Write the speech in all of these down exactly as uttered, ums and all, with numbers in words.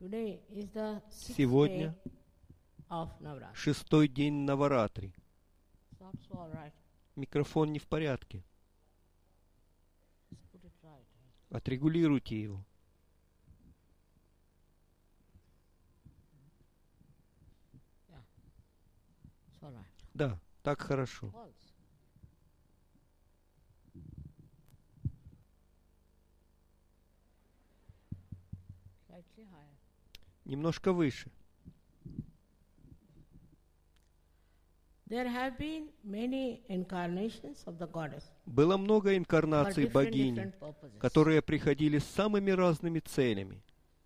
Сегодня шестой день Наваратри. Микрофон не в порядке. Отрегулируйте его. Да, так хорошо. Немножко выше. Было много инкарнаций богини, которые приходили с самыми разными целями.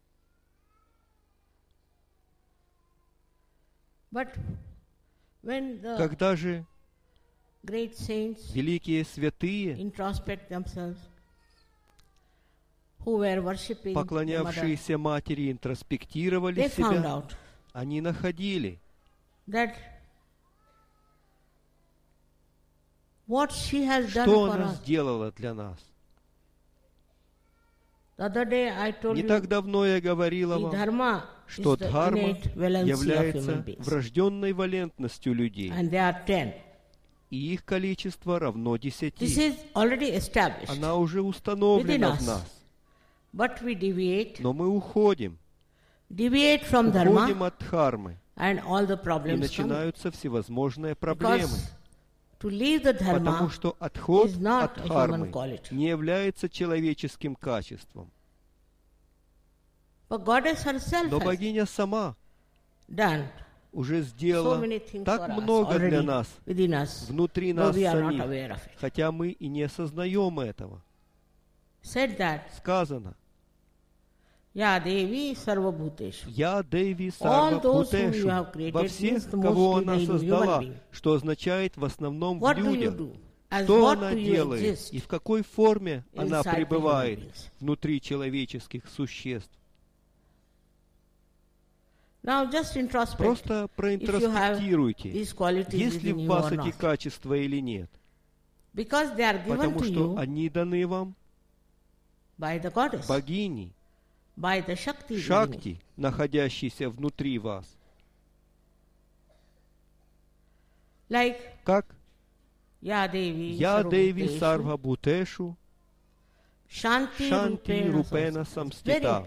Когда же великие святые, поклонявшиеся Матери, интроспектировали себя, они находили, что она сделала для нас. Не так давно я говорила вам, что дхарма является врожденной валентностью людей, и их количество равно десяти. Она уже установлена в нас. Но мы уходим, уходим от дхармы, и начинаются всевозможные проблемы. Потому что отход от дхармы не является человеческим качеством. Но богиня сама уже сделала так много для нас, внутри нас самих, хотя мы и не осознаем этого. Сказано: «Я Деви Сарвабхутешу». «Я Деви Сарвабхутешу» во всех, кого она создала, что означает в основном в людях. Что она делает и в какой форме она пребывает внутри человеческих существ. Просто проинтроспектируйте, есть ли в вас эти качества или нет. Потому что они даны вам богиней, Шакти, находящейся внутри вас. Как «Я Деви Сарвабхутешу Шанти Рупена Самстита».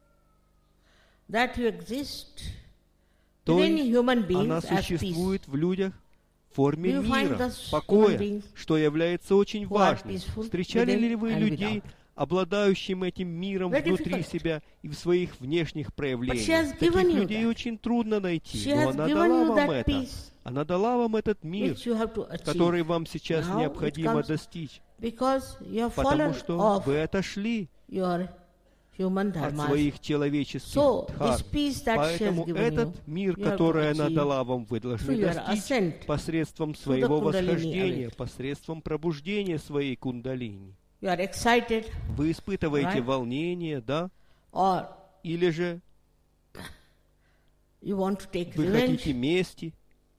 То есть она существует в людях в форме мира, покоя, что является очень важным. Встречали ли вы людей, обладающим этим миром внутри себя и в своих внешних проявлениях? Таких людей очень трудно найти, но она дала вам это. Она дала вам этот мир, который вам сейчас необходимо достичь, потому что вы отошли от своих человеческих дхарм. Поэтому этот мир, который она дала вам, вы должны достичь посредством своего восхождения, посредством пробуждения своей кундалини. Вы испытываете волнение, да? Или же вы хотите мести,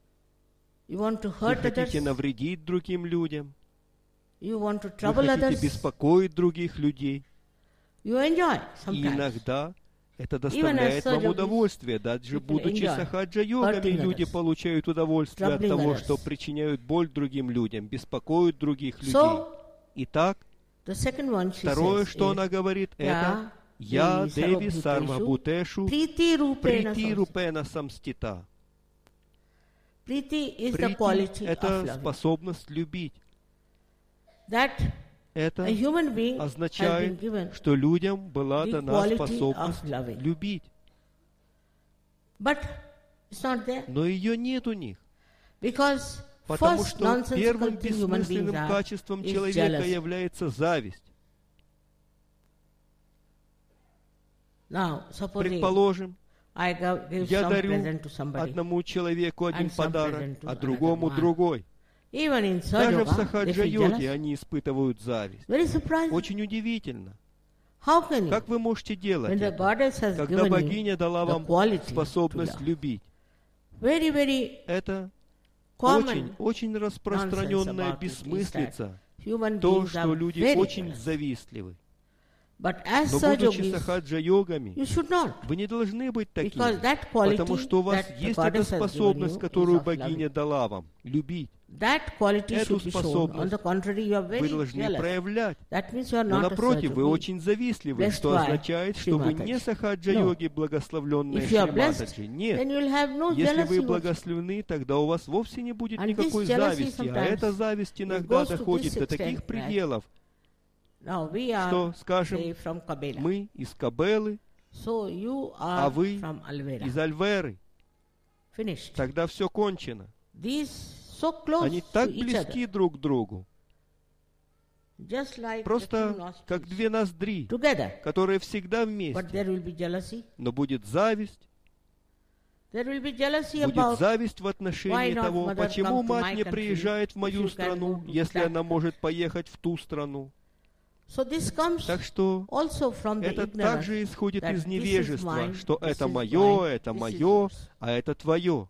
вы хотите навредить другим людям, вы хотите беспокоить других людей. И иногда это доставляет вам удовольствие. Даже будучи сахаджа-йогами, люди получают удовольствие от того, что причиняют боль другим людям, беспокоют других людей. Итак, второе, что она говорит, это «Я Деви Сарвабхутешу Прити Рупена Самстита». Прити — это способность любить. Это означает, что людям была дана способность любить. Но ее нет у них. Потому что первым бессмысленным качеством человека является зависть. Предположим, я дарю одному человеку один подарок, а другому другой. Даже в сахаджа-йоге они испытывают зависть. Очень удивительно. Как вы можете делать это, когда богиня дала вам способность любить? Это очень, очень распространенная бессмыслица, то, что люди очень завистливы. Но будучи сахаджа-йогами, вы не должны быть такими, потому что у вас есть эта способность, которую богиня дала вам — любить. Эту способность вы должны проявлять. Но напротив, вы очень завистливы, что означает, что вы не сахаджа-йоги, благословленные Шри Матаджи. Нет. Если вы благословлены, тогда у вас вовсе не будет никакой зависти, а эта зависть иногда доходит до таких пределов, что, скажем, мы из Кабелы, а вы из Альверы. Тогда все кончено. Они так близки друг к другу, просто как две ноздри, которые всегда вместе. Но будет зависть. Будет зависть в отношении того, почему мать не приезжает в мою страну, если она может поехать в ту страну. Так что это также исходит из невежества, что это мое, это мое, а это твое.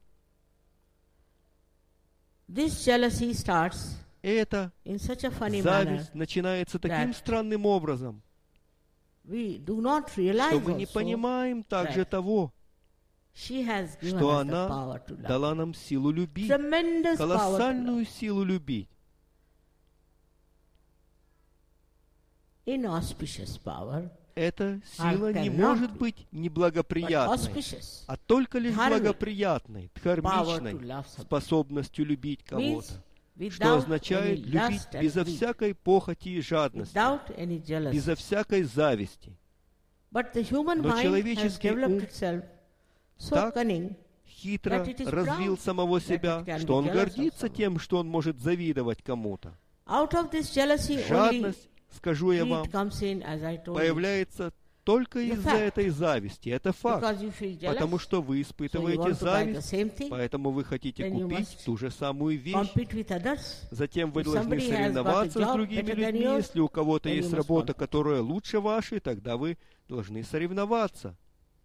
Эта зависть начинается таким странным образом, что мы не понимаем также того, что она дала нам силу любить, колоссальную силу любить. Эта сила не может быть неблагоприятной, а только лишь благоприятной, дхармичной способностью любить кого-то, что означает любить безо всякой похоти и жадности, безо всякой зависти. Но человеческий ум так хитро развил самого себя, что он гордится тем, что он может завидовать кому-то. Жадность, скажу я вам, появляется только из-за этой зависти. Это факт. Потому что вы испытываете зависть, поэтому вы хотите купить ту же самую вещь. Затем вы должны соревноваться с другими людьми. Если у кого-то есть работа, которая лучше вашей, тогда вы должны соревноваться.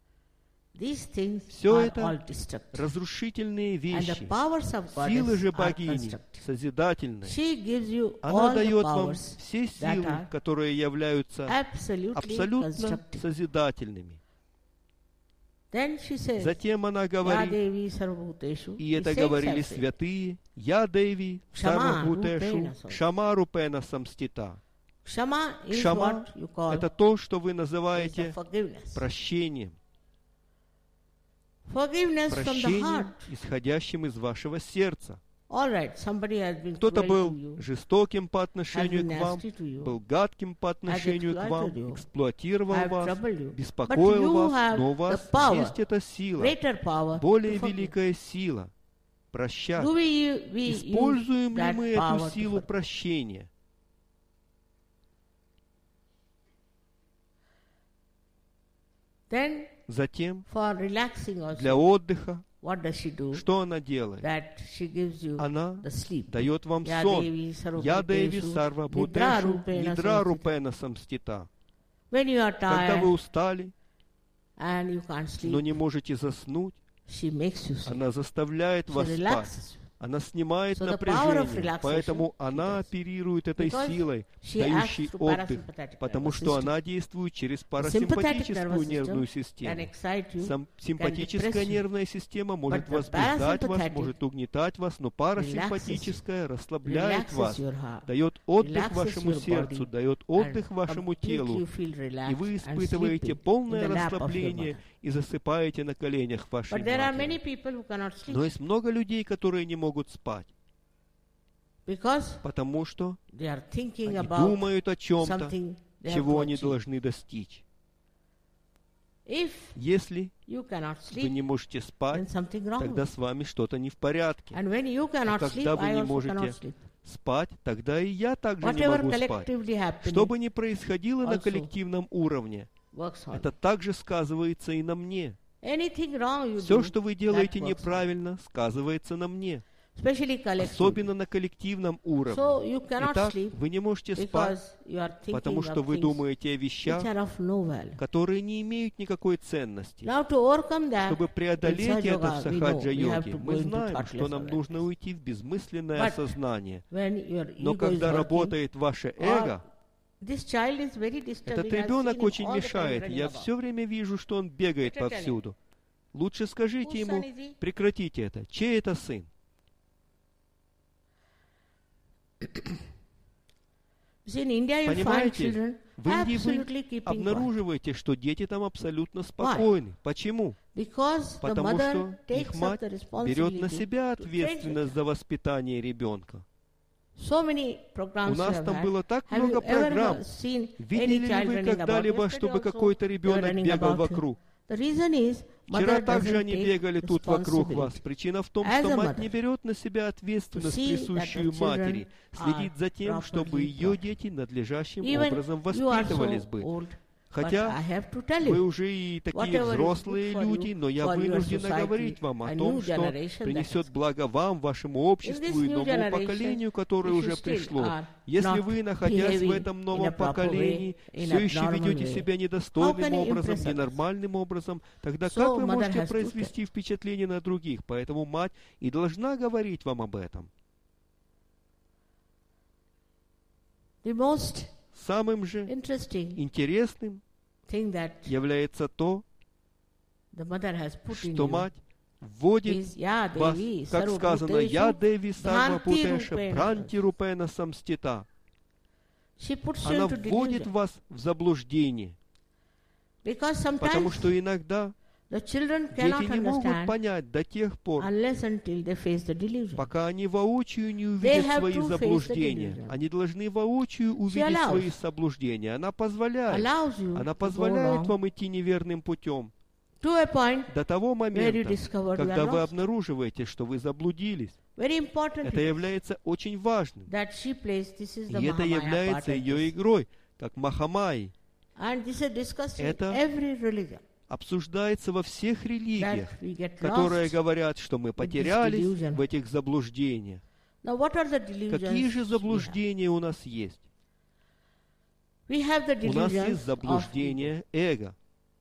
Все это разрушительные вещи. Силы же богини созидательные. Она дает вам все силы, которые являются абсолютно созидательными. Затем она говорит, и это говорили святые, «Я Деви Сарвабхутешу Кшама-рупена самстита». Кшама — это то, что вы называете прощением. Прощением, исходящим из вашего сердца. Кто-то был жестоким по отношению к вам, был гадким по отношению к вам, эксплуатировал вас, беспокоил вас, но у вас есть эта сила, более великая сила — прощать. Используем ли мы эту силу прощения? Затем, для отдыха, что она делает? Она дает вам сон. «Я Деви Сарвабхутешу Нидра Рупена самстита». Когда вы устали, но не можете заснуть, она заставляет вас спать. Она снимает напряжение, поэтому она оперирует этой силой, дающей отдых, потому что она действует через парасимпатическую нервную систему. Сам, симпатическая нервная система может возбуждать вас, может угнетать вас, но парасимпатическая расслабляет вас, дает отдых вашему сердцу, дает отдых вашему телу, и вы испытываете полное расслабление и засыпаете на коленях вашей матери. Но есть много людей, которые не могут спать, потому что они думают о чем-то, чего они должны достичь. Если вы не можете спать, тогда с вами что-то не в порядке. А когда вы не можете спать, тогда и я также не могу спать. Что бы ни происходило на коллективном уровне, это также сказывается и на мне. Все, что вы делаете неправильно, сказывается на мне. Особенно на коллективном уровне. Итак, вы не можете спать, потому что вы думаете о вещах, которые не имеют никакой ценности. Чтобы преодолеть это в сахаджа-йоге, мы знаем, что нам нужно уйти в безмысленное сознание. Но когда работает ваше эго, Этот ребенок очень мешает. Я все время вижу, что он бегает повсюду. Лучше скажите ему, прекратите это. Чей это сын? Понимаете, в Индии вы обнаруживаете, что дети там абсолютно спокойны. Почему? Потому что их мать берет на себя ответственность за воспитание ребенка. У нас там было так много программ. Видели ли вы когда-либо, чтобы какой-то ребенок бегал вокруг? Вчера также они бегали тут вокруг вас. Причина в том, что мать не берет на себя ответственность, присущую матери, следить за тем, чтобы ее дети надлежащим образом воспитывались бы. Хотя вы уже и такие взрослые люди, но я вынуждена говорить вам о том, что принесет благо вам, вашему обществу и новому поколению, которое уже пришло. Если вы, находясь в этом новом поколении, все еще ведете себя недостойным образом, ненормальным образом, тогда как вы можете произвести впечатление на других? Поэтому мать и должна говорить вам об этом. Самым же интересным является то, что мать вводит вас, как сказано, «Я Деви Сарва Путеша Бхранти Рупена Самстита». Она вводит вас в заблуждение, потому что иногда дети не могут понять до тех пор, пока они воочию не увидят свои заблуждения. Они должны воочию увидеть свои заблуждения. Она позволяет, она позволяет вам идти неверным путем до того момента, когда вы обнаруживаете, что вы заблудились. Это является очень важным. И это является ее игрой, как Махамайи. Это обсуждается во всех религиях, которые говорят, что мы потерялись в этих заблуждениях. Какие же заблуждения у нас есть? У нас есть заблуждение эго.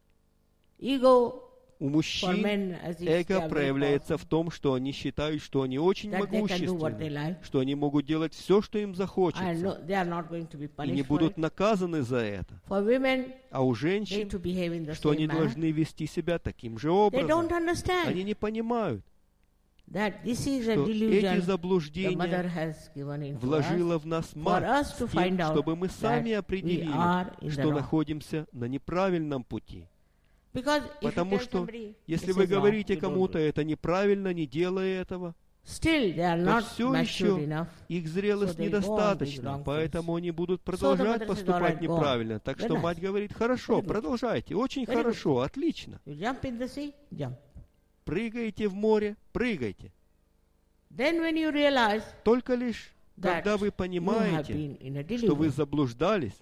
У мужчин эго проявляется в том, что они считают, что они очень могущественны, что они могут делать все, что им захочется, и не будут наказаны за это. А у женщин, что они должны вести себя таким же образом. Они не понимают, что эти заблуждения вложила в нас мать с тем, чтобы мы сами определили, что находимся на неправильном пути. Потому что, если вы говорите кому-то, это неправильно, не делай этого, то все еще их зрелость недостаточна, поэтому они будут продолжать поступать неправильно. Так что мать говорит, хорошо, продолжайте, очень хорошо, отлично. Прыгайте в море, прыгайте. Только лишь, когда вы понимаете, что вы заблуждались,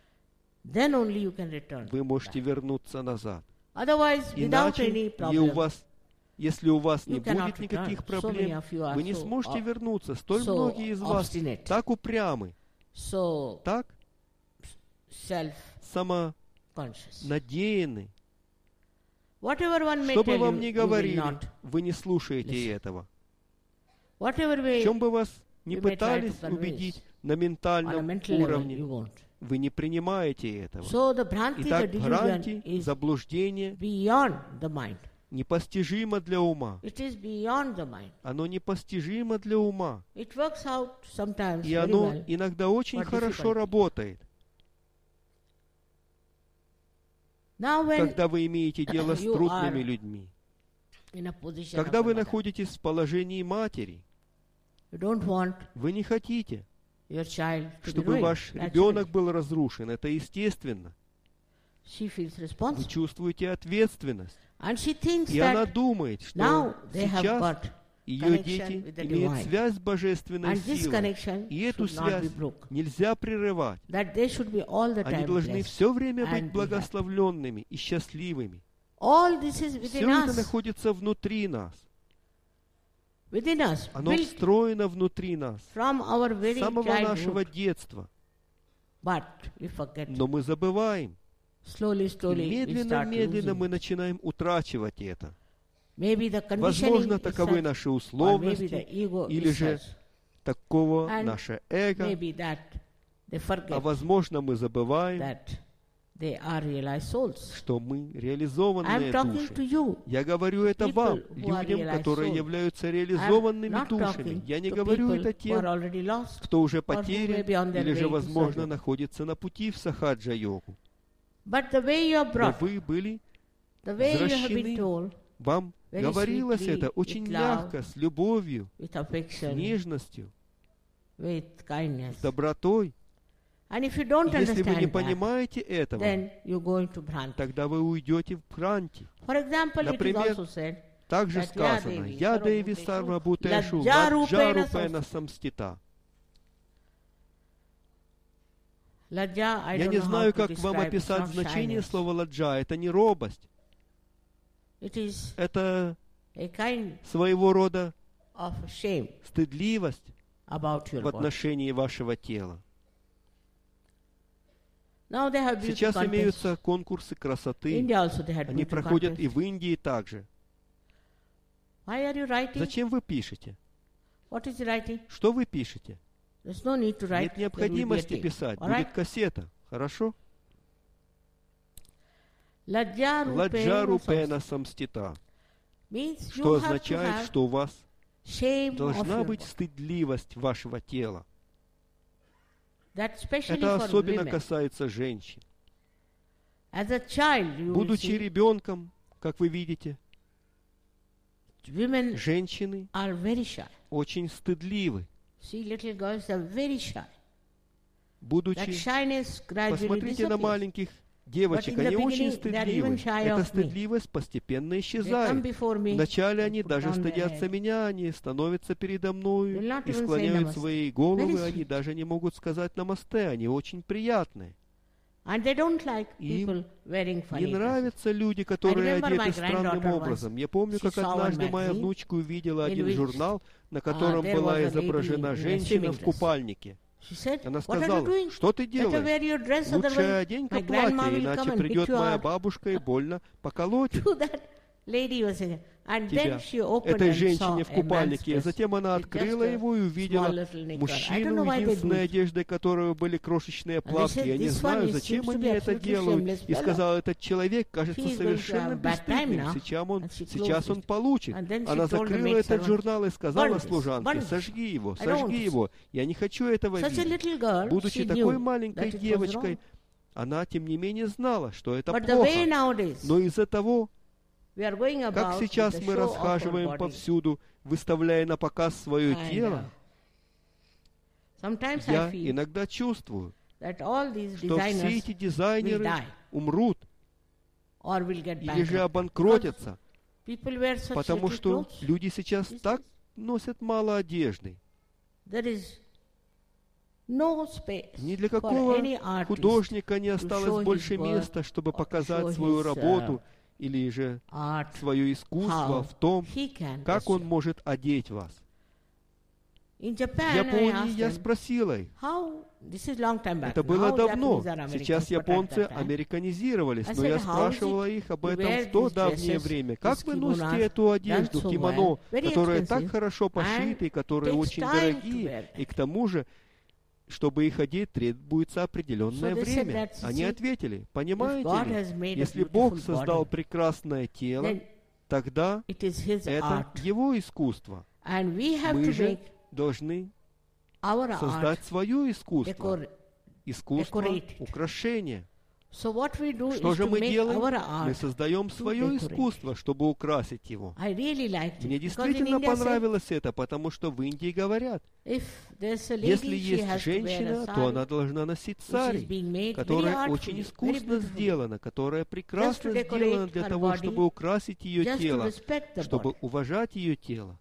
вы можете вернуться назад. Иначе, и у вас, если у вас не будет никаких проблем, вы не сможете вернуться. Столь многие из вас так упрямы, так самонадеянны. Что бы вам ни говорили, вы не слушаете этого. В чем бы вас ни пытались убедить на ментальном уровне, вы не принимаете этого. Итак, бхранти, заблуждение, непостижимо для ума. Оно непостижимо для ума. И оно иногда очень хорошо работает. Когда вы имеете дело с трудными людьми, когда вы находитесь в положении матери, вы не хотите, чтобы ваш ребенок был разрушен. Это естественно. Вы чувствуете ответственность. И она думает, что сейчас ее дети имеют связь с божественной силой. И эту связь нельзя прерывать. Они должны все время быть благословленными и счастливыми. Все это находится внутри нас. Оно встроено внутри нас с самого нашего детства. Но мы забываем. Медленно-медленно мы начинаем утрачивать это. Возможно, таковы наши условности, или же такого наше эго. А возможно, мы забываем, что мы реализованные души. Я говорю это вам, людям, которые являются реализованными душами. Я не говорю это тем, кто уже потерян или же, возможно, находится на пути в сахаджа-йогу. Но вы были возвращены, вам говорилось это очень мягко, с любовью, с нежностью, с добротой. Если вы не понимаете этого, тогда вы уйдете в бхранти. Например, также сказано, «Ядеви сарва бутешу ладжарупена самстита». Я не знаю, как вам описать значение слова «ладжа». Это не робость. Это своего рода стыдливость в отношении вашего тела. Сейчас имеются конкурсы красоты. Они проходят и в Индии также. Зачем вы пишете? Что вы пишете? Нет необходимости писать. Будет кассета. Хорошо? Ладжарупена самстита. Что означает, что у вас должна быть стыдливость вашего тела. Это особенно касается женщин. Будучи ребенком, как вы видите, женщины очень стыдливы. Будучи, посмотрите на маленьких девочек, они очень стыдливы. Эта стыдливость постепенно исчезает. Вначале они даже стыдятся меня, они становятся передо мной и склоняют свои головы, они даже не могут сказать намасте, они очень приятные. Им не нравятся люди, которые одеты странным образом. Я помню, как однажды моя внучка увидела один журнал, на котором была изображена женщина в купальнике. Она сказала, что ты делаешь? Лучше одень-ка платье, иначе придет моя бабушка и больно поколотит тебя, этой женщине в купальнике. Затем она открыла его и увидела мужчину, единственной одеждой которого были крошечные платки. Я не знаю, зачем они это делают. И сказала, этот человек кажется совершенно бесстыдным. Сейчас он, сейчас он получит. Она закрыла этот журнал и сказала служанке, сожги его, сожги его. Я не хочу этого видеть. Будучи такой маленькой девочкой, она, тем не менее, знала, что это плохо. Но из-за того, как сейчас мы расхаживаем повсюду, выставляя на показ свое тело, я иногда чувствую, что все эти дизайнеры умрут или же обанкротятся, потому что люди сейчас так носят мало одежды. Ни для какого художника не осталось больше места, чтобы показать свою работу или же свое искусство в том, как он может одеть вас. В Японии я спросила их, это было давно, сейчас японцы американизировались, но я спрашивала их об этом в то давнее время. Как вы носите эту одежду, кимоно, которые так хорошо пошиты, и которые очень дорогие, и к тому же, чтобы их одеть, требуется определенное время. Они ответили, понимаете ли, если Бог создал прекрасное тело, тогда это Его искусство. Мы же должны создать свое искусство, искусство украшения. Что же мы делаем? Мы создаем свое искусство, чтобы украсить его. Мне действительно понравилось это, потому что в Индии говорят, если есть женщина, то она должна носить сари, которая очень искусно сделана, которая прекрасно сделана для того, чтобы украсить ее тело, чтобы уважать ее тело.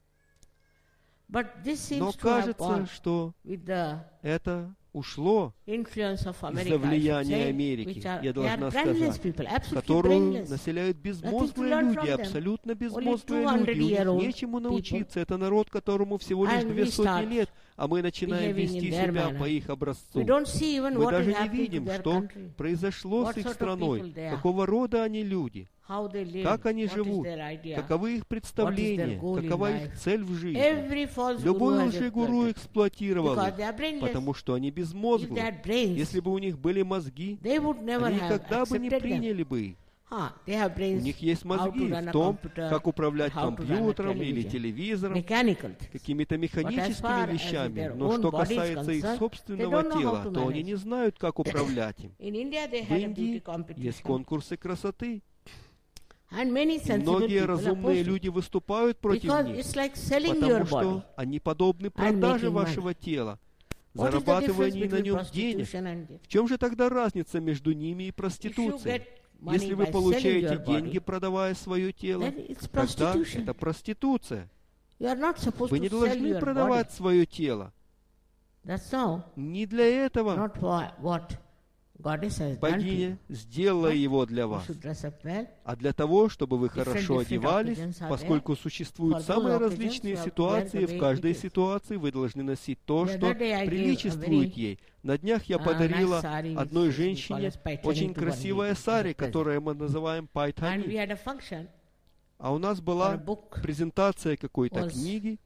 Но кажется, что это ушло из-за влияния Америки, я должна сказать, которую населяют безмозглые люди, абсолютно безмозглые люди. У них нечему научиться. Это народ, которому всего лишь две сотни лет, а мы начинаем вести себя по их образцу. Мы даже не видим, что произошло с их страной, какого рода они люди, как они живут, каковы их представления, какова их цель в жизни. Любой лжегуру эксплуатировал их, потому что они безмозглы. Если бы у них были мозги, они никогда бы не приняли бы их. У них есть мозги в том, как управлять компьютером или телевизором, какими-то механическими вещами, но что касается их собственного тела, то они не знают, как управлять им. В Индии есть конкурсы красоты. И многие разумные люди выступают против них, потому что они подобны продаже вашего тела, зарабатыванию на нем денег. В чем же тогда разница между ними и проституцией? Если вы получаете деньги, продавая свое тело, тогда это проституция. Вы не должны продавать свое тело. Не для этого богиня сделала его для вас, а для того, чтобы вы хорошо одевались, поскольку существуют самые различные ситуации, в каждой ситуации вы должны носить то, что приличествует ей. На днях я подарила одной женщине очень красивое сари, которое мы называем пайthani. А у нас была презентация какой-то книги,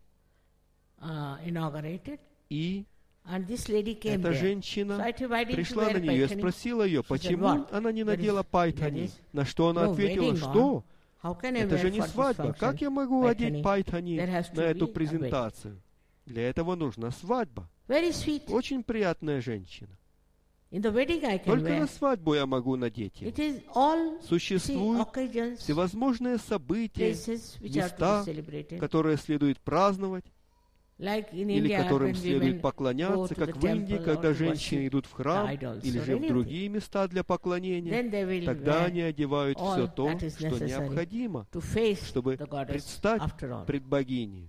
и эта женщина пришла на нее, я спросила ее, почему она не надела пайthani, на что она ответила, что это же не свадьба, как я могу одеть пайthani на эту презентацию? Для этого нужна свадьба. Очень приятная женщина. Только на свадьбу я могу надеть ее. Существуют всевозможные события, места, которые следует праздновать, или которым следует поклоняться, как в Индии, когда женщины идут в храм, или же в другие места для поклонения, тогда они одевают все то, что необходимо, чтобы предстать пред богиней.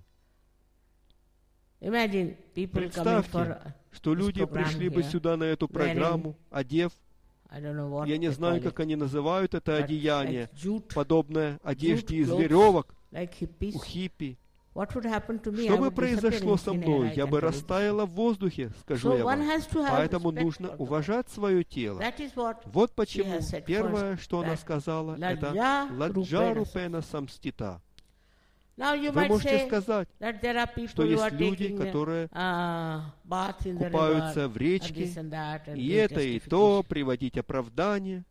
Представьте, что люди пришли бы сюда на эту программу, одев, я не знаю, как они называют это одеяние, подобное одежде из веревок у хиппи. Что бы произошло со мной? Я бы растаяла в воздухе, скажу я вам. Поэтому нужно уважать свое тело. Вот почему первое, что она сказала, это «Ладжа рупена самстита». Вы можете сказать, что есть люди, которые купаются в речке, и это и то, приводить оправдание.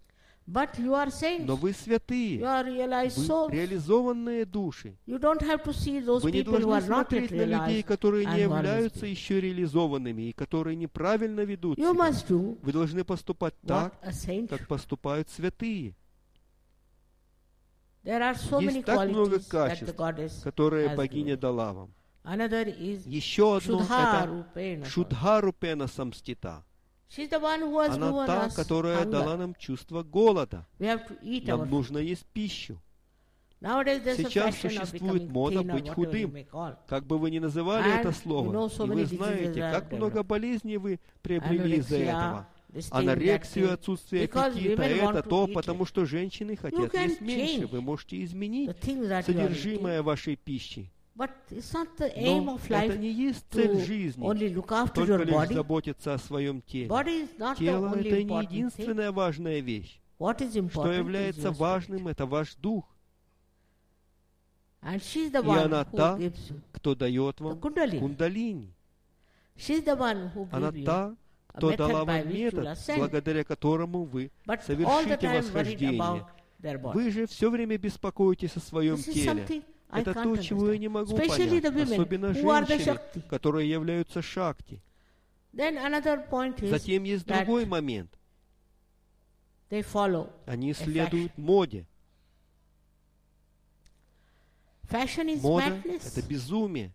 Но вы святые, вы реализованные души. Вы не должны смотреть на людей, которые не являются еще реализованными и которые неправильно ведут себя. Вы должны поступать так, как поступают святые. Есть так много качеств, которые богиня дала вам. Еще одно — это Шудха-рупена самстита. Она та, которая дала нам чувство голода. Нам нужно есть пищу. Сейчас существует мода быть худым. Как бы вы ни называли это слово, и вы знаете, как много болезней вы приобрели из-за этого. Анорексию, отсутствие аппетита, это то, потому что женщины хотят есть меньше. Вы можете изменить содержимое вашей пищи. Но это не есть цель жизни, только лишь заботиться о своем теле. Тело — это не единственная важная вещь. Что является важным, это ваш дух. И она та, кто дает вам кундалини. Она та, кто дала вам метод, благодаря которому вы совершите восхождение. Вы же все время беспокоитесь о своем теле. Это то, чего я не могу понять, особенно женщины, которые являются шакти. Затем есть другой момент. Они следуют моде. Мода — это безумие.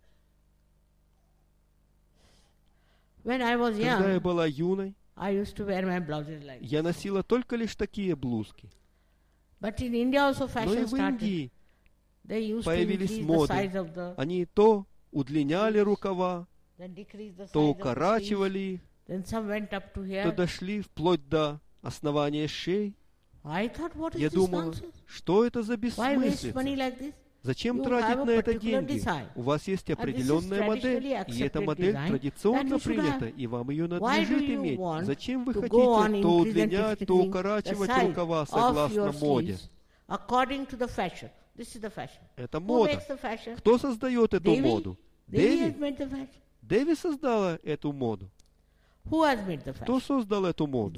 Когда я была юной, я носила только лишь такие блузки. Но и в Индии появились моды. Они то удлиняли рукава, то укорачивали их, то дошли вплоть до основания шеи. Я думала, что это за бессмыслица? Зачем тратить на это деньги? У вас есть определенная модель, и эта модель традиционно принята, и вам ее надлежит иметь. Зачем вы хотите то удлинять, то укорачивать рукава согласно моде? Это мода. Кто создает эту моду? Деви? Деви создала эту моду. Кто создал эту моду?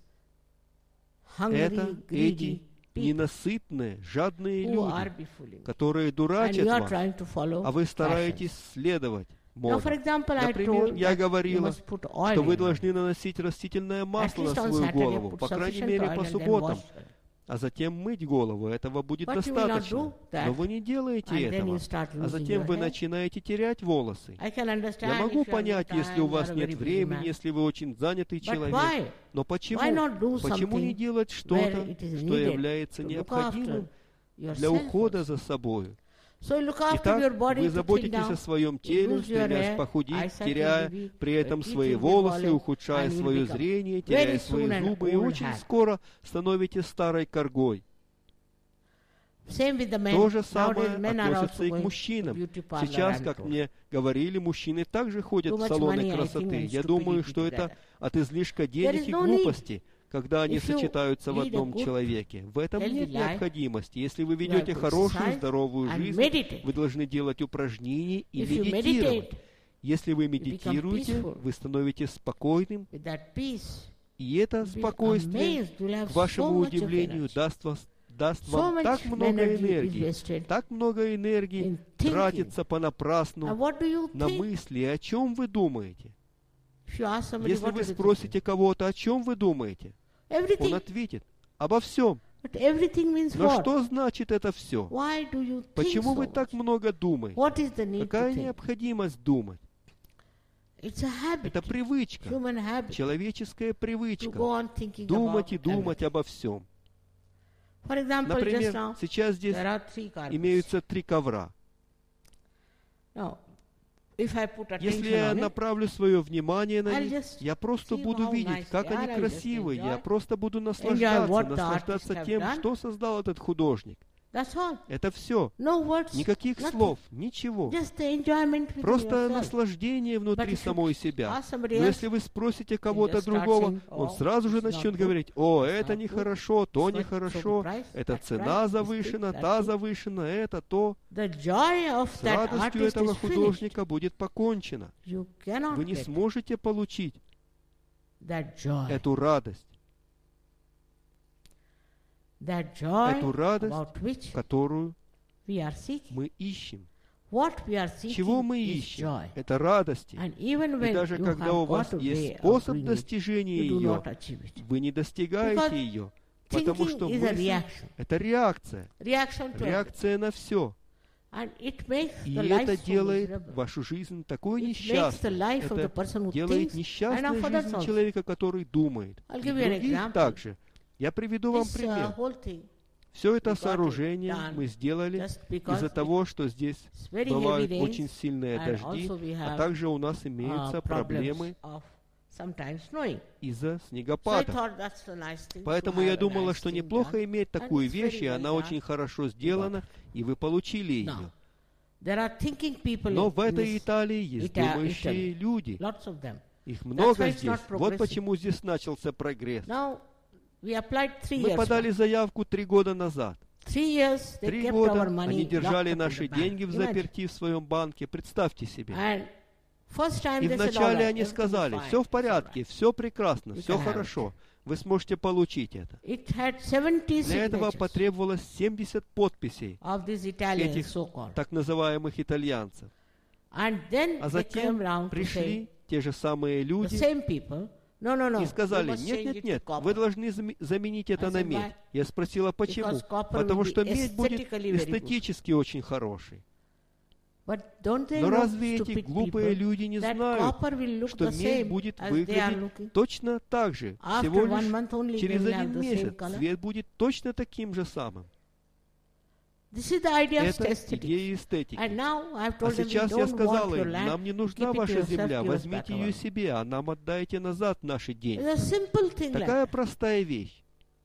Это эти ненасытные, жадные люди, которые дурачат вас, а вы стараетесь следовать моде. Например, я говорила, что вы должны наносить растительное масло на свою голову, по крайней мере, по субботам, а затем мыть голову. Этого будет достаточно. Но вы не делаете этого, а затем вы начинаете терять волосы. Я могу понять, если у вас нет времени, если вы очень занятый человек. Но почему? Почему не делать что-то, что является необходимым для ухода за собой? Итак, вы заботитесь о своем теле, стремясь похудеть, теряя при этом свои волосы, ухудшая свое зрение, теряя свои зубы, и очень скоро становитесь старой коргой. То же самое относится и к мужчинам. Сейчас, как мне говорили, мужчины также ходят в салоны красоты. Я думаю, что это от излишка денег и глупости, когда они сочетаются в одном человеке. В этом нет необходимости. Если вы ведете хорошую, здоровую жизнь, вы должны делать упражнения и медитировать. Если вы медитируете, вы становитесь спокойным, и это спокойствие, к вашему удивлению, даст, вас, даст вам так много энергии. Так много энергии тратится понапрасну на мысли. О чем вы думаете? Если вы спросите кого-то, о чем вы думаете, он ответит: обо всем. Но что значит это все? Почему вы так много думаете? Какая необходимость думать? Это привычка, человеческая привычка, думать и думать обо всем. Например, сейчас здесь имеются три ковра. Если я направлю свое внимание на них, я просто буду видеть, как они красивые. Я просто буду наслаждаться, наслаждаться тем, что создал этот художник. Это все. Никаких слов, ничего. Просто наслаждение внутри самой себя. Но если вы спросите кого-то другого, он сразу же начнет говорить: о, это нехорошо, то нехорошо, эта цена завышена, та завышена, это то. С радостью этого художника будет покончено. Вы не сможете получить эту радость. Эту радость, которую мы ищем. Чего мы ищем? Это радости. И даже когда у вас есть способ достижения ее, вы не достигаете ее, потому что мысль — это реакция. Реакция на все. И это делает вашу жизнь такой несчастной. Это делает несчастной жизнь человека, который думает. И других также. Я приведу вам пример. Все это сооружение мы сделали из-за того, что здесь бывают очень сильные дожди, а также у нас имеются проблемы из-за снегопада. Поэтому я думала, что неплохо иметь такую вещь, и она очень хорошо сделана, и вы получили ее. Но в этой Италии есть думающие люди. Их много здесь. Вот почему здесь начался прогресс. Мы подали заявку три года назад. Три года они держали наши деньги в заперти в своем банке. Представьте себе. И вначале они сказали: все в порядке, все прекрасно, все хорошо. Вы сможете получить это. Для этого потребовалось семьдесят подписей этих так называемых итальянцев. А затем пришли те же самые люди No, no, no. и сказали: нет, нет, нет, вы должны заменить это на медь. Я спросила, почему? Потому что медь будет эстетически очень хорошей. Но разве эти глупые люди не знают, что медь будет выглядеть точно так же? Всего лишь через один месяц цвет будет точно таким же самым. Это идея эстетики. А сейчас я сказала им: нам не нужна ваша земля, возьмите ее себе, а нам отдайте назад наши деньги. Такая простая вещь.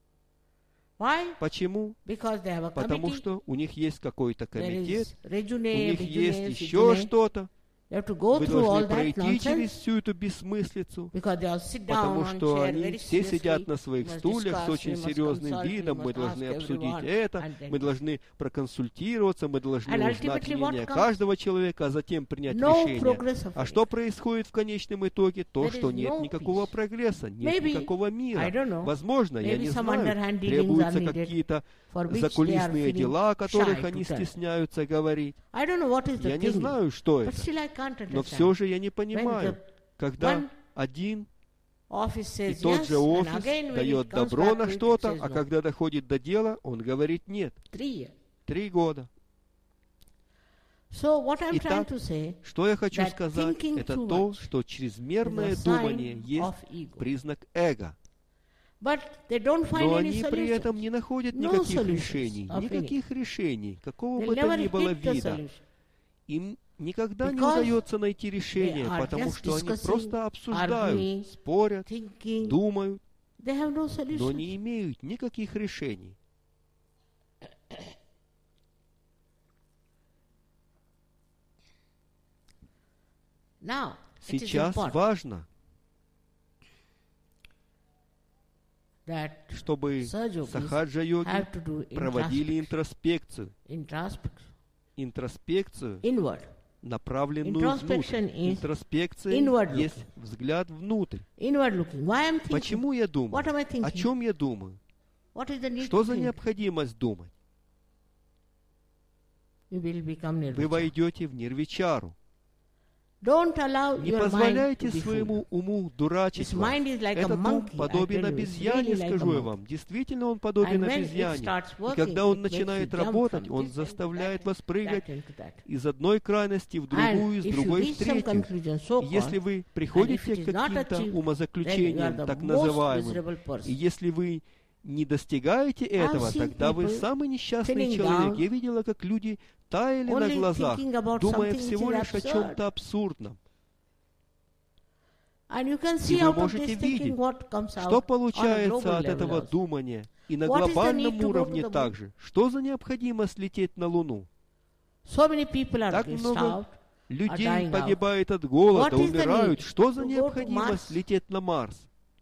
Почему? Потому что у них есть какой-то комитет, у них есть еще что-то. Вы должны пройти через всю эту бессмыслицу, потому что они все сидят на своих стульях с очень серьезным видом. Мы должны обсудить это, мы должны проконсультироваться, мы должны узнать мнение каждого человека, а затем принять решение. А что происходит в конечном итоге? То, что нет никакого прогресса, нет никакого мира. Возможно, я не знаю, требуются какие-то закулисные дела, о которых они стесняются говорить. Я не знаю, что это. Но все же я не понимаю, когда один и тот же офис дает добро на что-то, а когда доходит до дела, он говорит нет. Три года. Итак, что я хочу сказать, это то, что чрезмерное думание есть признак эго. Но они при этом не находят никаких решений, никаких решений, какого бы то ни было вида. Им никогда не удается найти решение, потому что они просто обсуждают, спорят, думают, но не имеют никаких решений. Сейчас важно, чтобы сахаджа-йоги проводили интроспекцию, интроспекцию, направленную внутрь. Интроспекция есть взгляд внутрь. Почему я думаю? О чем я думаю? Что за необходимость думать? Вы войдете в нирвичару. Не позволяйте своему уму дурачить вас. Этот ум подобен обезьяне, скажу я вам. Действительно, он подобен обезьяне. И когда он начинает работать, он заставляет вас прыгать из одной крайности в другую, из другой в третью. И если вы приходите к каким-то умозаключениям, так называемым, и если вы не достигаете этого, тогда вы самый несчастный человек. Я видела, как люди таяли на глазах, думая всего лишь о чем-то абсурдном. И вы можете видеть, что получается от этого думания, и на глобальном уровне также. Что за необходимость лететь на Луну? Так много людей погибает от голода, умирают. Что за необходимость лететь на Марс?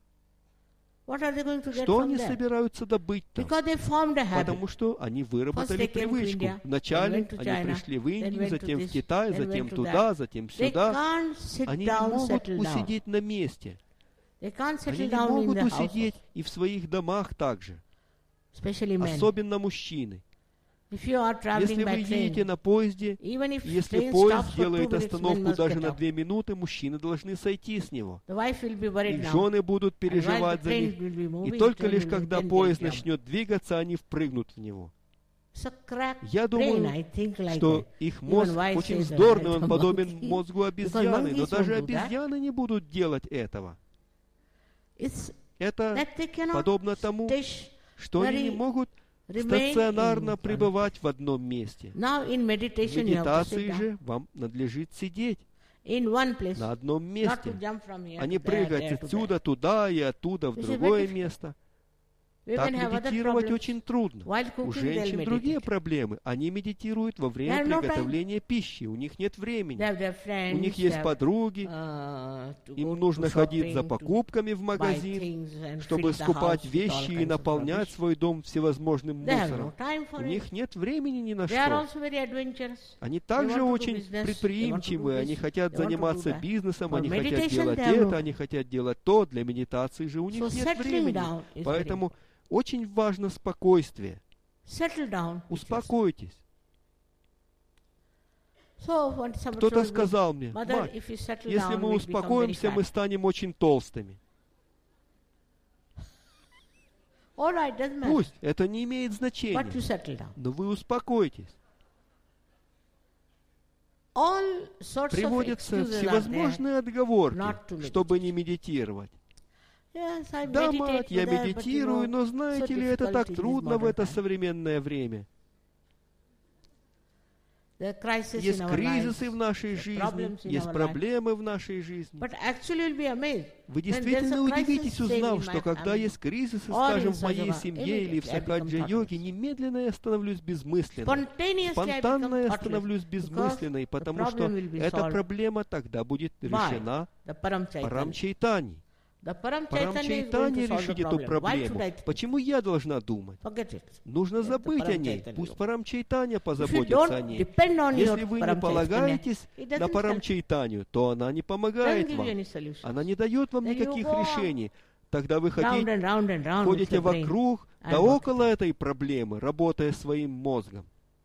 Что они собираются добыть там? Потому что они выработали привычку. Вначале они пришли в Индию, затем в Китай, затем туда, затем сюда. Они не могут усидеть на месте. Они не могут усидеть и в своих домах также. Особенно мужчины. Если вы едете на поезде, если поезд делает остановку даже на две минуты, мужчины должны сойти с него. И жены будут переживать за них. И только лишь когда поезд начнет двигаться, они впрыгнут в него. Я думаю, что их мозг очень вздорный, он подобен мозгу обезьяны, но даже обезьяны не будут делать этого. Это подобно тому, что они не могут стационарно пребывать в одном месте. В медитации же вам надлежит сидеть на одном месте, а не прыгать отсюда туда и оттуда в другое место. Так медитировать очень трудно. У женщин другие проблемы. Они медитируют во время приготовления пищи. У них нет времени. У них есть подруги. Им нужно ходить за покупками в магазин, чтобы скупать вещи и наполнять свой дом всевозможным мусором. У них нет времени ни на что. Они также очень предприимчивы. Они хотят заниматься бизнесом, они хотят делать это, они хотят делать то. Для медитации же у них нет времени. Поэтому очень важно спокойствие. Успокойтесь. Кто-то сказал мне: мать, если мы успокоимся, мы станем очень толстыми. Пусть, это не имеет значения, но вы успокойтесь. Приводятся всевозможные отговорки, чтобы не медитировать. Да, мать, я медитирую, но знаете ли, это так трудно в это современное время. Есть кризисы в нашей жизни, есть проблемы в нашей жизни. Вы действительно удивитесь, узнав, что когда есть кризисы, скажем, в моей семье или в сахаджа-йоге, немедленно я становлюсь безмысленной. Спонтанно я становлюсь безмысленной, потому что эта проблема тогда будет решена Парамчайтани. Парамчайтани решит эту проблему. Почему я должна думать? Нужно забыть о ней. Пусть Парамчайтанья позаботится о ней. Если вы не полагаетесь на Парамчайтанью, то она не помогает вам. Она не дает вам никаких решений. Тогда вы ходите, ходите вокруг, да около этой проблемы, работая своим мозгом.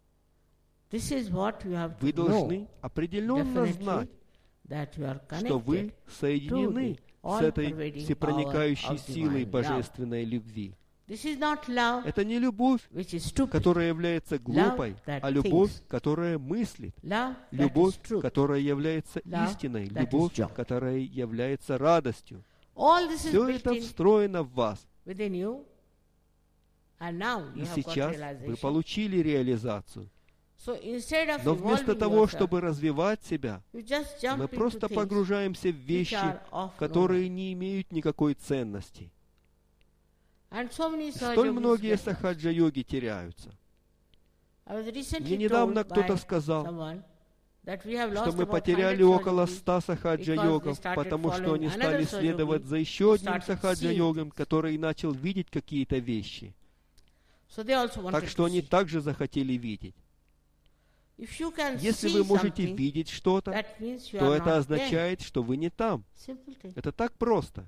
Вы должны определенно знать, что вы соединены с этой всепроникающей силой божественной любви. Это не любовь, которая является глупой, а любовь, которая мыслит. Любовь, которая является истиной. Любовь, которая является радостью. Все это встроено в вас. И сейчас вы получили реализацию. Но вместо того, чтобы развивать себя, мы просто погружаемся в вещи, которые не имеют никакой ценности. Столь многие сахаджа-йоги теряются. Мне недавно кто-то сказал, что мы потеряли около ста сахаджа-йогов, потому что они стали следовать за еще одним сахаджа-йогом, который начал видеть какие-то вещи. Так что они также захотели видеть. Если вы можете видеть что-то, то это означает, что вы не там. Это так просто.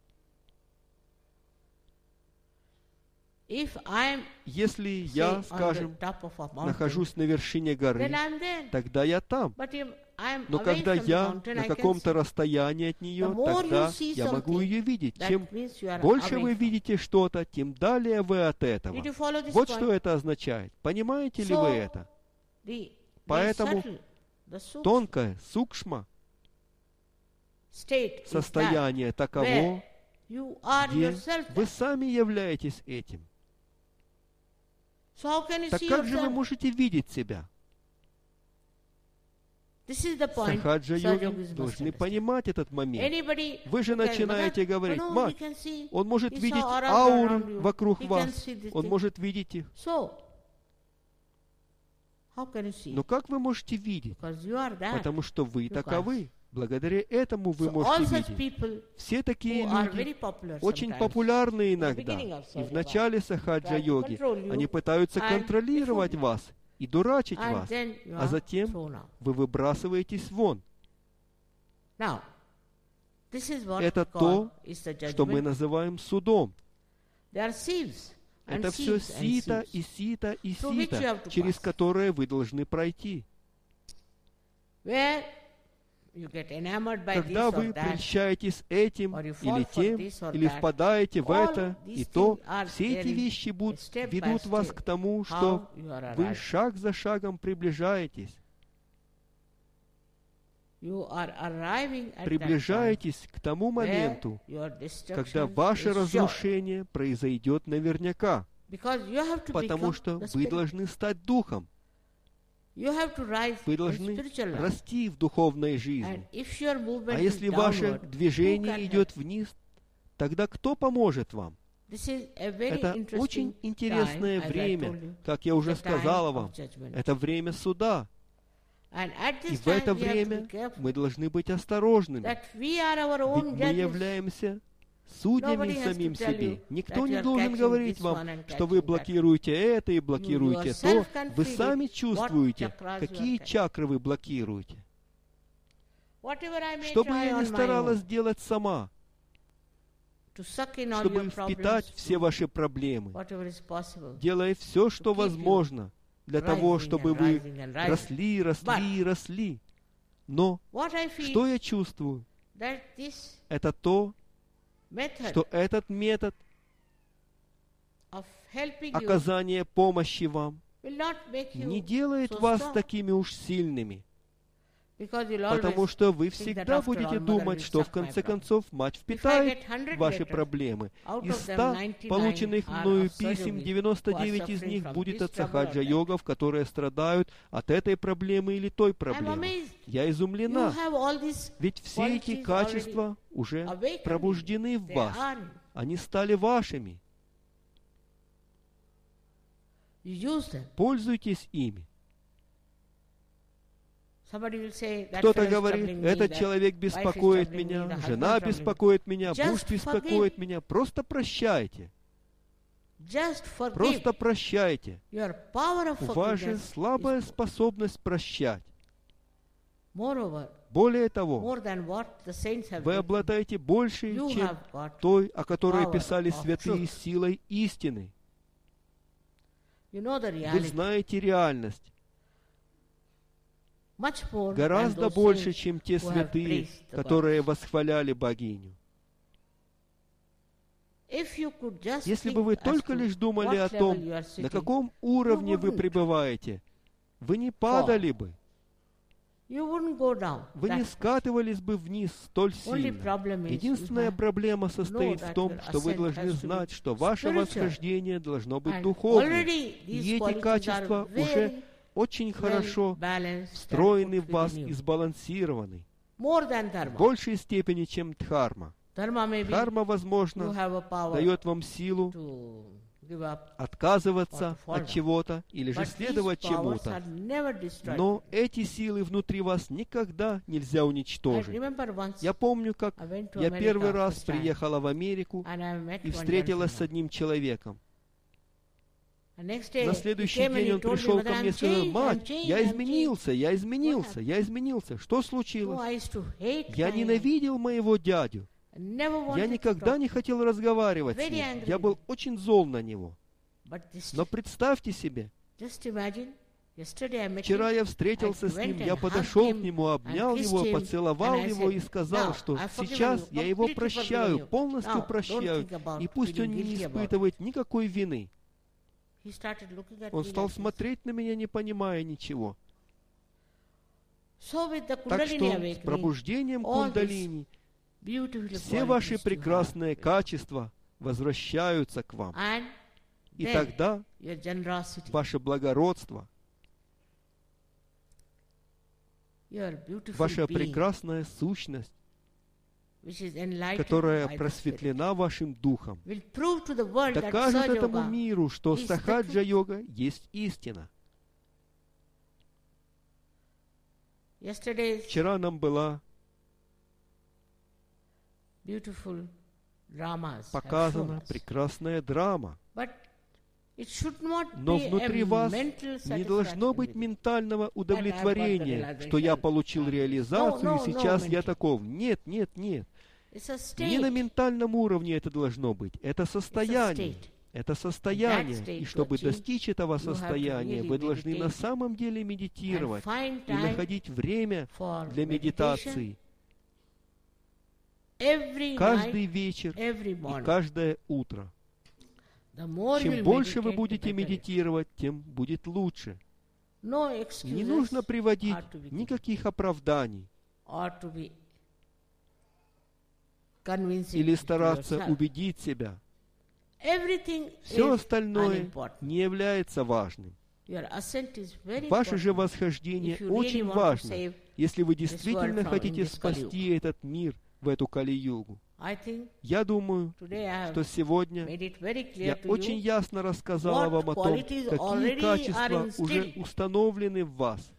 Если я, скажем, нахожусь на вершине горы, тогда я там. Но когда я на каком-то расстоянии от нее, тогда я могу ее видеть. Чем больше вы видите что-то, тем далее вы от этого. Вот что это означает. Понимаете ли вы это? Поэтому тонкое, сукшма, состояние таково, где вы сами являетесь этим. Так как же вы можете видеть себя? Сахаджа-йоги должны понимать этот момент. Вы же начинаете говорить: мать, он может видеть ауры вокруг вас, он может видеть их. Но как вы можете видеть? Потому что вы таковы. Благодаря этому вы можете видеть. Все такие люди очень популярны иногда. И в начале сахаджа-йоги они пытаются контролировать вас и дурачить вас, а затем вы выбрасываетесь вон. Это то, что мы называем судом. Это все сито и сито и сито, через которое вы должны пройти. Когда вы прельщаетесь этим или тем, или впадаете в это и то, все эти вещи будут, ведут вас к тому, что вы шаг за шагом приближаетесь. Приближаетесь к тому моменту, когда ваше разрушение произойдет наверняка, потому что вы должны стать духом. Вы должны расти в духовной жизни. А если ваше движение идет вниз, тогда кто поможет вам? Это очень интересное время, как я уже сказала вам. Это время суда. И в это время мы должны быть осторожными. Ведь мы являемся судьями самим себе. Никто не должен говорить вам, что вы блокируете это и блокируете то. Вы сами чувствуете, какие чакры вы блокируете. Что бы я ни старалась сделать сама, чтобы впитать все ваши проблемы, делая все, что возможно, для того, чтобы вы росли, росли, росли. Но что я чувствую? Это то, что этот метод оказания помощи вам не делает вас такими уж сильными. Потому что вы всегда будете думать, что в конце концов мать впитает ваши проблемы. Из ста полученных мною писем, девяносто девять из них будет от сахаджа-йогов, которые страдают от этой проблемы или той проблемы. Я изумлена, ведь все эти качества уже пробуждены в вас. Они стали вашими. Пользуйтесь ими. Кто-то говорит, этот человек беспокоит меня, жена беспокоит меня, муж беспокоит меня. Просто прощайте. Просто прощайте. У вас же слабая способность прощать. Более того, вы обладаете большей, чем той, о которой писали святые, силой истины. Вы знаете реальность. Гораздо больше, чем те святые, которые восхваляли богиню. Если бы вы только лишь думали о том, на каком уровне вы пребываете, вы не падали бы. Вы не скатывались бы вниз столь сильно. Единственная проблема состоит в том, что вы должны знать, что ваше восхождение должно быть духовным. И эти качества уже очень хорошо встроены в вас и сбалансированы. В большей степени, чем дхарма. Дхарма, возможно, дает вам силу отказываться от чего-то или же следовать чему-то. Но эти силы внутри вас никогда нельзя уничтожить. Я помню, как я первый раз приехала в Америку и встретилась с одним человеком. На следующий день он пришел ко мне и сказал: «Мать, я изменился, я изменился, я изменился. Что случилось? Я ненавидел моего дядю. Я никогда не хотел разговаривать с ним. Я был очень зол на него. Но представьте себе, вчера я встретился с ним, я подошел к нему, обнял его, поцеловал его и сказал, что сейчас я его прощаю, полностью прощаю, и пусть он не испытывает никакой вины». Он стал смотреть на меня, не понимая ничего. Так что с пробуждением кундалини все ваши прекрасные качества возвращаются к вам. И тогда ваше благородство, ваша прекрасная сущность, которая просветлена вашим духом, докажет этому миру, что сахаджа-йога есть истина. Вчера нам была показана прекрасная драма. Но внутри вас не должно быть ментального удовлетворения, что я получил реализацию, и сейчас я таков. Нет, нет, нет. Не на ментальном уровне это должно быть. Это состояние. Это состояние. И чтобы достичь этого состояния, вы должны на самом деле медитировать и находить время для медитации. Каждый вечер и каждое утро. Чем больше вы будете медитировать, тем будет лучше. Не нужно приводить никаких оправданий или стараться убедить себя. Все остальное не является важным. Ваше же восхождение очень важно, если вы действительно хотите спасти этот мир в эту Кали-югу. Я думаю, что сегодня я очень ясно рассказала вам о том, какие качества уже установлены в вас.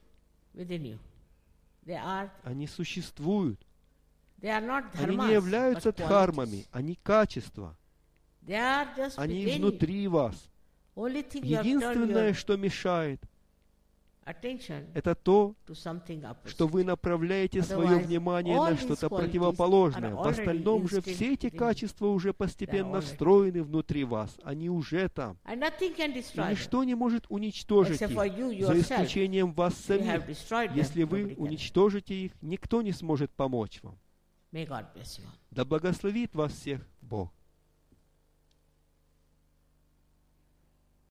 Они существуют. Они не являются дхармами, они качества. Они внутри вас. Единственное, что мешает, это то, что вы направляете свое внимание на что-то противоположное. В остальном же все эти качества уже постепенно встроены внутри вас. Они уже там. И ничто не может уничтожить их, за исключением вас самих. Если вы уничтожите их, никто не сможет помочь вам. Да благословит вас всех Бог.